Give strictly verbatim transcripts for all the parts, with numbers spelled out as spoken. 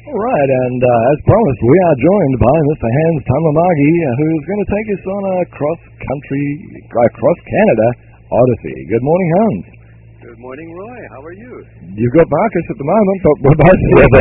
All right, and uh, as promised, we are joined by Mister Hans Tamamagi, uh, who's going to take us on a cross-country, uh, cross-Canada odyssey. Good morning, Hans. Good morning, Roy. How are you? You've got Marcus at the moment, but we're both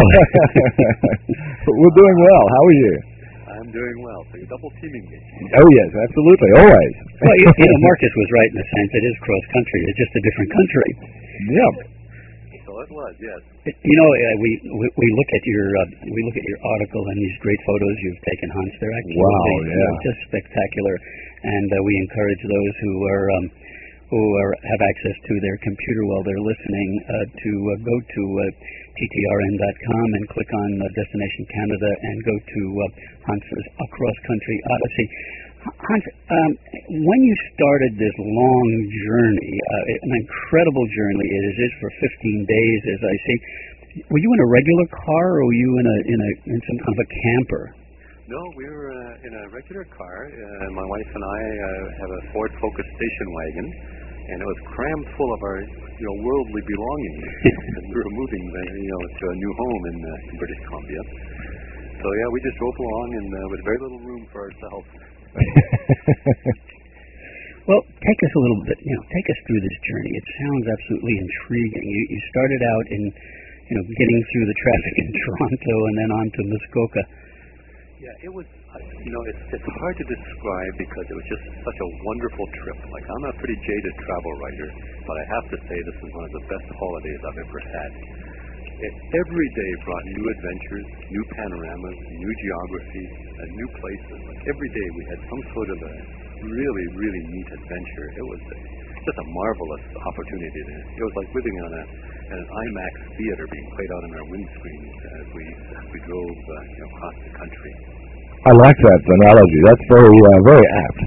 but we're doing well. How are you? I'm doing well. So you're double teaming me. Oh, yes, absolutely, always. Well, you, you know, Marcus was right in the sense it is cross-country. It's just a different country. Yeah. So it was, yes. You know, uh, we, we we look at your uh, we look at your article and these great photos you've taken, Hans. They're actually wow, they, yeah. just spectacular, and uh, we encourage those who are um, who are have access to their computer while they're listening uh, to uh, go to uh, T T R N dot com and click on uh, Destination Canada and go to uh, Hans's Across Country Odyssey. Hans, um, when you started this long journey, uh, an incredible journey it is for fifteen days, as I see. Were you in a regular car, or were you in a in a in some kind of a camper? No, we were uh, in a regular car. Uh, my wife and I uh, have a Ford Focus station wagon, and it was crammed full of our you know worldly belongings. And we were moving you know to a new home in, uh, in British Columbia. So yeah, we just drove along and uh, with very little room for ourselves. Well, take us a little bit, you know, take us through this journey. It sounds absolutely intriguing. You, you started out in, you know, getting through the traffic in Toronto and then on to Muskoka. Yeah, it was, you know, it's, it's hard to describe because it was just such a wonderful trip. Like, I'm a pretty jaded travel writer, but I have to say this is one of the best holidays I've ever had. It, every day brought new adventures, new panoramas, new geography, and new places. Like every day we had some sort of a really, really neat adventure. It was a, just a marvelous opportunity. It was like living on a an IMAX theater being played out on our windscreens as we as we drove uh, you know, across the country. I like that analogy. That's very, uh, very apt.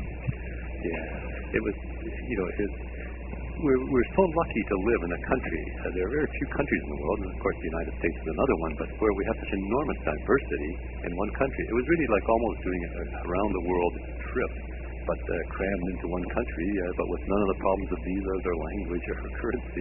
Yeah, it was. You know, it. We're, we're so lucky to live in a country. Uh, there are very few countries in the world, and of course the United States is another one, but where we have such enormous diversity in one country. It was really like almost doing a around-the-world trip, but uh, crammed into one country, uh, but with none of the problems of visas or language or currency.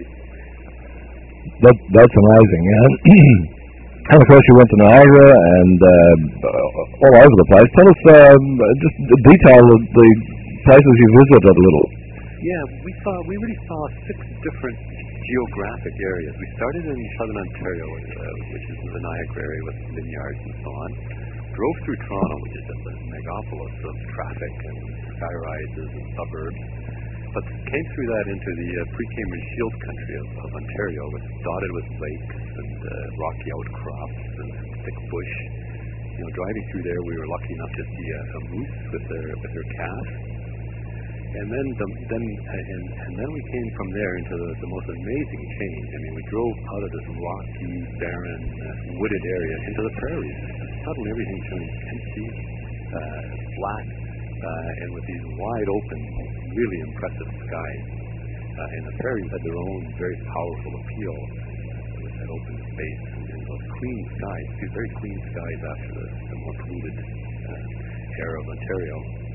That, that's amazing. And, and of course you went to Niagara and uh, all over the place. Tell us um, just the detail of the places you visited a little. Yeah, we saw. We really saw six different geographic areas. We started in southern Ontario, uh, which is the Niagara area with vineyards and so on. Drove through Toronto, which is just a megapolis of traffic and skyrises and suburbs. But came through that into the uh, pre-Cambridge Shield country of, of Ontario, which is dotted with lakes and uh, rocky outcrops and thick bush. You know, driving through there, we were lucky enough to see a, a moose with their with their calf. And then, the, then, and, and then we came from there into the, the most amazing change. I mean, we drove out of this rocky, barren, uh, wooded area into the prairies. And suddenly, everything turned empty, uh, flat, uh, and with these wide open, really impressive skies. Uh, and the prairies had their own very powerful appeal with that open space and, and those clean skies, these very clean skies after the, the more polluted uh, air of Ontario.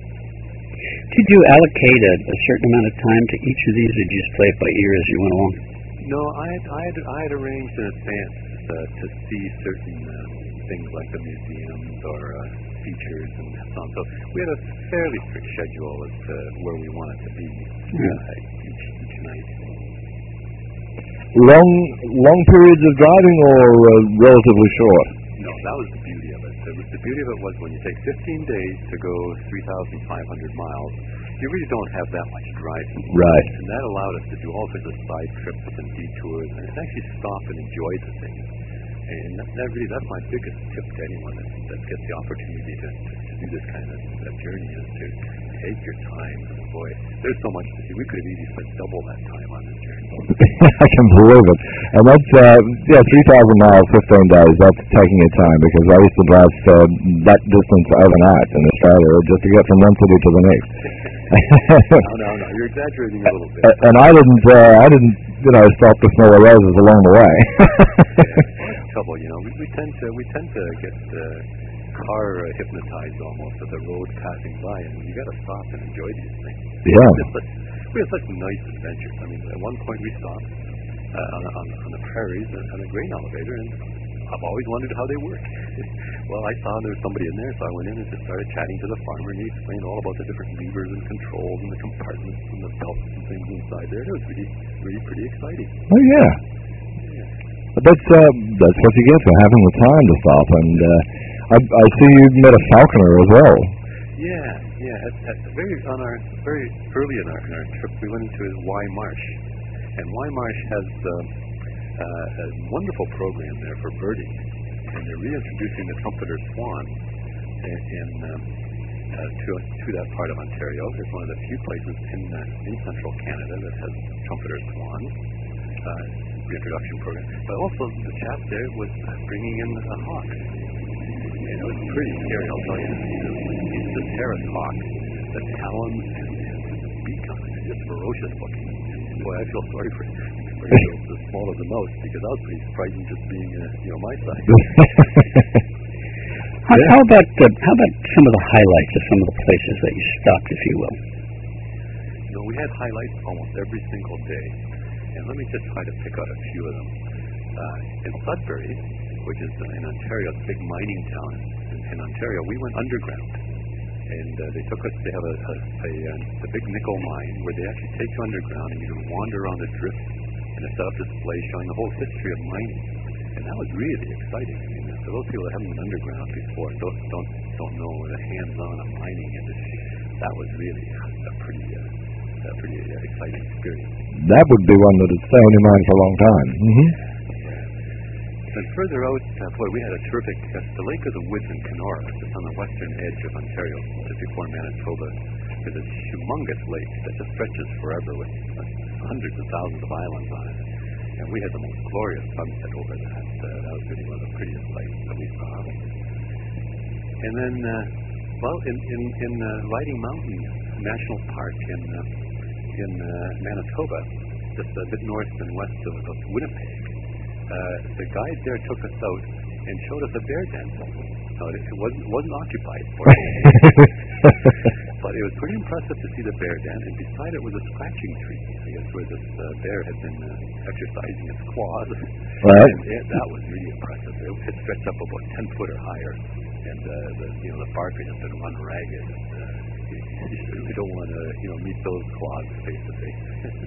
Did you allocate a, a certain amount of time to each of these, or did you just play it by ear as you went along? No, I had, I had, I had arranged in advance uh, to see certain uh, things like the museums or uh, features and so on. So we had a fairly strict schedule as to where we wanted to be yeah. uh, each, each night. Long, long periods of driving or uh, relatively short? No, that was the beauty of it. The, the beauty of it was when you take fifteen days to go three thousand five hundred miles, you really don't have that much driving. Right. And that allowed us to do all sorts of side trips and detours, and actually stop and enjoy the things. And that, that really, that's my biggest tip to anyone that, that gets the opportunity to, to, to do this kind of uh, journey, is to take your time. Boy, there's so much to see. We could have easily spent double that time on this journey. I can believe it. And that's, uh, yeah, three thousand miles, fifteen days, that's taking your time, because I used to drive uh, that distance overnight in Australia just to get from one city to the next. no, no, no, you're exaggerating a little bit. And I didn't, uh, I didn't, you know, stop to smell the roses along the way. Trouble, you know, we, we tend to, we tend to get uh, car uh, hypnotized almost with the road passing by, and you got to stop and enjoy these things. Yeah. Such, we had such nice adventures. I mean, at one point we stopped uh, on, on, on the prairies on a grain elevator, and I've always wondered how they work. Well, I saw there was somebody in there, so I went in and just started chatting to the farmer, and he explained all about the different levers and controls and the compartments and the belts and things inside there. It was really, really pretty exciting. Oh yeah. Yeah. But that's uh, that's what you get for having the time to stop. And uh, I, I see you met a falconer as well. Yeah, yeah. At, at the very on our very early in our in our trip, we went into Y Marsh, and Y Marsh has uh, uh, a wonderful program there for birding, and they're reintroducing the trumpeter swan in, in um, uh, to to that part of Ontario. It's one of the few places in uh, in central Canada that has trumpeter swans. Uh, reintroduction program, but also the chap there was bringing in a hawk. And it was pretty scary, I'll tell you, to see the, the terrace hawk, the talons, and the beak on it. It's just ferocious looking. Boy, I feel sorry for, for those as small as a mouse, because I was pretty frightened just being, uh, you know, my size. how, how about uh, how about some of the highlights of some of the places that you stopped, if you will? You know, we had highlights almost every single day, and let me just try to pick out a few of them. Uh, in Sudbury, which is uh, in Ontario, it's a big mining town in, in Ontario, we went underground. And uh, they took us, they have a, a, a, a big nickel mine where they actually take you underground and you can wander around the drift and they set up displays showing the whole history of mining. And that was really exciting. I mean, for those people that haven't been underground before, don't don't, don't know the hands-on of mining industry, that was really a pretty, uh, a pretty uh, exciting experience. That would be one that would stay on your mind for a long time. Mm-hmm. And further out, uh, boy, we had a terrific, uh, the Lake of the Woods in Kenora, just on the western edge of Ontario, just before Manitoba, is a humongous lake that just stretches forever with uh, hundreds of thousands of islands on it. And we had the most glorious sunset over that. Uh, that was really one of the prettiest sights that we saw. And then, uh, well, in, in, in uh, Riding Mountain National Park in, uh, in uh, Manitoba, just a bit north and west of, of Winnipeg, Uh, the guide there took us out and showed us a bear den. So it, it wasn't wasn't occupied, but it was pretty impressive to see the bear den. And beside it was a scratching tree, I guess, where this uh, bear had been uh, exercising its claws. Right. And it, that was really impressive. It, it stretched up about ten foot or higher, and uh, the you know the bark had just been run ragged. And, uh, you, you don't want to you know meet those claws face to face.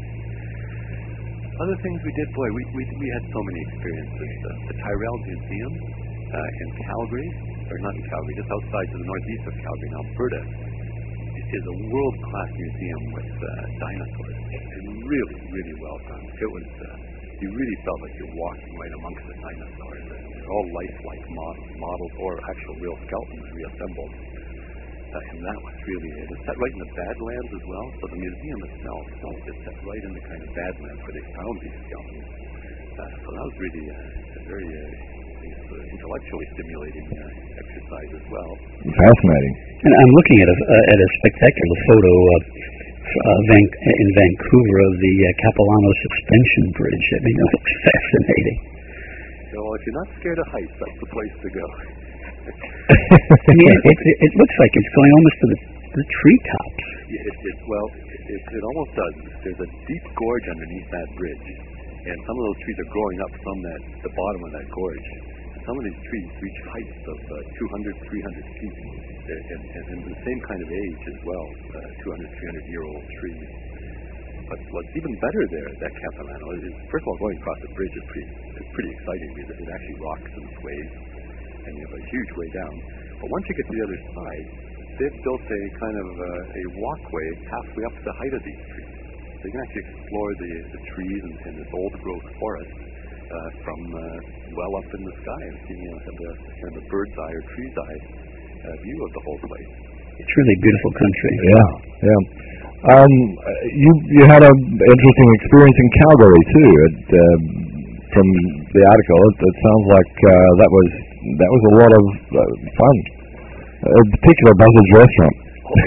Other things we did, boy, we we, we had so many experiences. Uh, the Tyrrell Museum uh, in Calgary, or not in Calgary, just outside to the northeast of Calgary in Alberta, is a world-class museum with uh, dinosaurs. And really, really well done. It was, uh, you really felt like you're walking right amongst the dinosaurs. They're all lifelike models, models or actual real skeletons reassembled. Uh, and that was really it. It's set right in the Badlands as well, so the museum itself is set right in the kind of Badlands where they found these skeletons. Uh, so that was really uh, a very uh, intellectually stimulating uh, exercise as well. Fascinating. And I'm looking at a uh, at a spectacular photo uh, uh, Van- in Vancouver of the uh, Capilano Suspension Bridge. I mean, it looks fascinating. So if you're not scared of heights, that's the place to go. I mean, it, it, it looks like it's going almost to the, the treetops. Yeah, it, it, well, it, it almost does. There's a deep gorge underneath that bridge, and some of those trees are growing up from that the bottom of that gorge. Some of these trees reach heights of uh, two hundred, three hundred feet, and, and, and the same kind of age as well, uh, two hundred, three hundred year old trees. But what's even better there at that Capilano is, first of all, going across the bridge is pretty, it's pretty exciting because it actually rocks and sways, and you have a huge way down. But once you get to the other side, they've built a kind of uh, a walkway halfway up to the height of these trees. So you can actually explore the, the trees and, and this old growth forest uh, from uh, well up in the sky and seeing you know, the, kind of the bird's eye or tree's eye uh, view of the whole place. It's really a beautiful country. Yeah, yeah. Um, you you had an interesting experience in Calgary too. It, uh, from the article, it, it sounds like uh, that was that was a lot of uh, fun. In particular, Buzzard's Restaurant.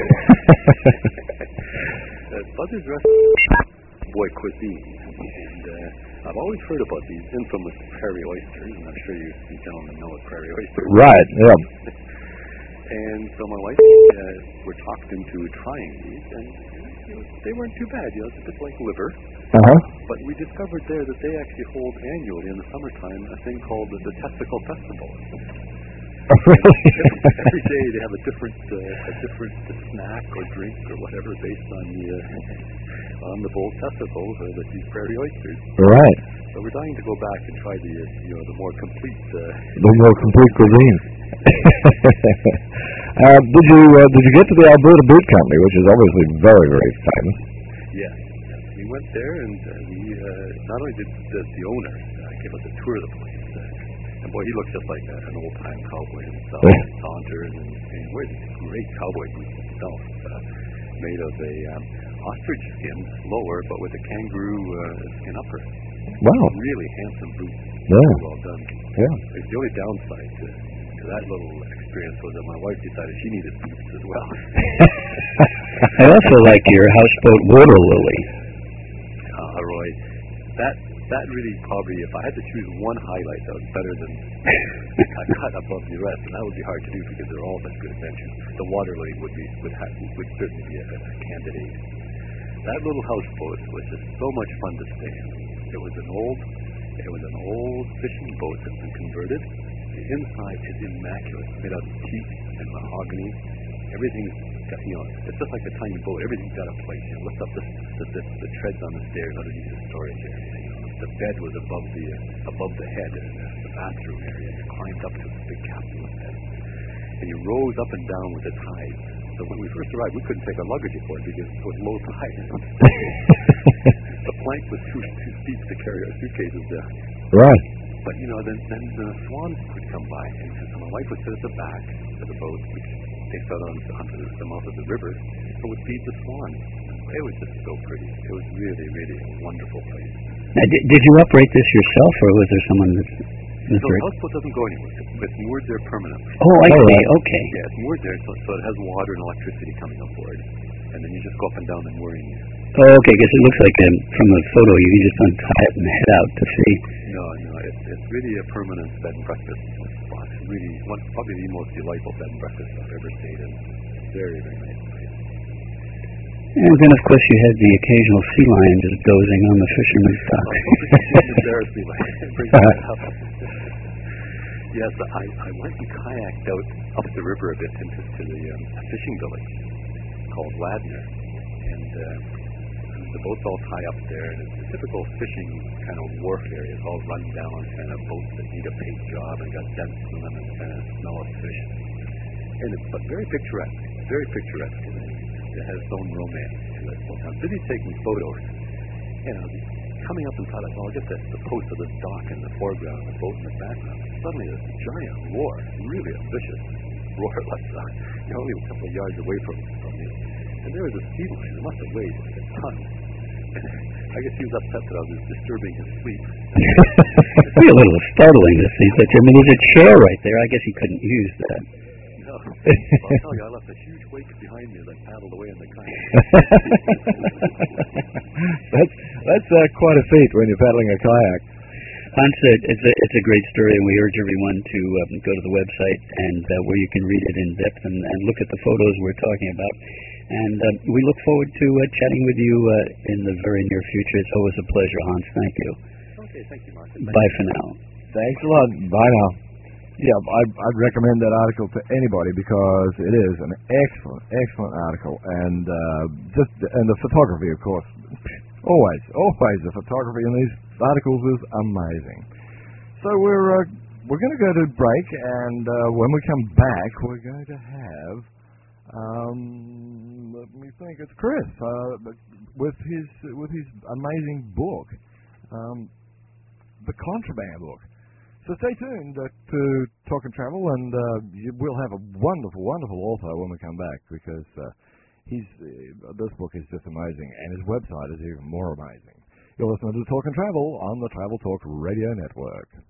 uh, Buzzard's Restaurant, boy, cuisine, and uh, I've always heard about these infamous prairie oysters, and I'm sure you, you gentlemen know what prairie oysters are. Right. Yeah. And so my wife uh, were talked into trying these, and you know, they weren't too bad. You know, it's a bit like liver. Uh huh. But we discovered there that they actually hold annually in the summertime a thing called the, the Testicle Festival. Really? Every day they have a different uh, a different snack or drink or whatever based on the uh, on the bull testicles or the these prairie oysters. Right. So we're dying to go back and try the uh, you know the more complete uh, the more complete cuisine. uh, did you uh, did you get to the Alberta Boot Company, which is obviously very very famous? Yes. yes. We went there and uh, we uh, not only did the, the owner uh, give us a tour of the place. And boy, he looks just like a, an old-time cowboy himself. Saunters and, and wears great cowboy boots himself, uh, made of a um, ostrich skin, lower, but with a kangaroo uh, skin upper. Wow. Really handsome boots. Yeah. Really well done. Yeah. It's the only downside to, to that little experience was that my wife decided she needed boots as well. I also like your houseboat water lily. Uh, Roy, that that really probably, if I had to choose one highlight that was better than I cut above the rest, and that would be hard to do because they're all such good adventures. The water lily would be would, have, would certainly be a, a candidate. That little houseboat was just so much fun to stay in. It was an old, it was an old fishing boat that's been converted. The inside is immaculate, made out of teak and mahogany. Everything's got, you know, it's just like a tiny boat. Everything's got a place. You know, lift up the the, the, the treads on the stairs underneath the storage area. The bed was above the uh, above the head in the, the bathroom area. You climbed up to the big captain's bed, and you rose up and down with the tide. So when we first arrived, we couldn't take our luggage aboard because it was low tide. The plank was too too steep to carry our suitcases down. Right. But you know, then then the swans would come by, and so my wife would sit at the back of the boat, which takes out on, onto the, the mouth of the river, and would feed the swans. It was just so pretty. It was really, really a wonderful place. Now, did, did you operate this yourself, or was there someone that... So the houseboat doesn't go anywhere. It's, it's moored there permanently. Oh, I oh, see. right. Okay. Yeah, it's moored there, so, so it has water and electricity coming on board. And then you just go up and down the mooring. Oh, okay, because it looks like um, from the photo you can just untie it and head out to sea. No, no, it's, it's really a permanent bed and breakfast spot. It's really, one, probably the most delightful bed and breakfast I've ever stayed in. Very, very nice place. And then, of course, you had the occasional sea lion just dozing on the fisherman's dock. Embarrass me by bringing that up. Yes, I, I went and kayaked out up the river a bit into to the um, fishing village called Ladner. And uh, the boats all tie up there. And it's a typical fishing kind of wharf area. It's all run down kind of boats that need a paint job and got dents in them and kind of smell of fish. And it's but very picturesque, very picturesque. And it has its own romance to it. So I'm busy taking photos. You know, coming up inside, I thought, I'll get the, the post of the dock in the foreground, the boat in the background. Suddenly, this giant roar, really a vicious roar, like that. You're only a couple of yards away from, from me. And there was a sea lion. It must have weighed like a ton. I guess he was upset that I was disturbing his sleep. It'd be a little startling to see such. I mean, there's a chair right there. I guess he couldn't use that. No. Well, I'll tell you, I left a huge wake behind me as I paddled away in the kayak. that's that's uh, quite a feat when you're paddling a kayak. Hans, it's a, it's a great story, and we urge everyone to um, go to the website and uh, where you can read it in depth and, and look at the photos we're talking about. And uh, we look forward to uh, chatting with you uh, in the very near future. It's always a pleasure, Hans. Thank you. Okay, thank you, Mark. Bye for now. Thanks a lot. Bye now. Yeah, I'd, I'd recommend that article to anybody because it is an excellent, excellent article, and uh, just and the photography, of course, always, always the photography in these articles is amazing. So we're uh, we're going to go to break, and uh, when we come back, we're going to have um, let me think, it's Chris uh, with his with his amazing book, um, The Contraband Book. So stay tuned uh, to Talk and Travel, and uh, you, we'll have a wonderful, wonderful author when we come back because uh, he's uh, this book is just amazing, and his website is even more amazing. You're listening to Talk and Travel on the Travel Talk Radio Network.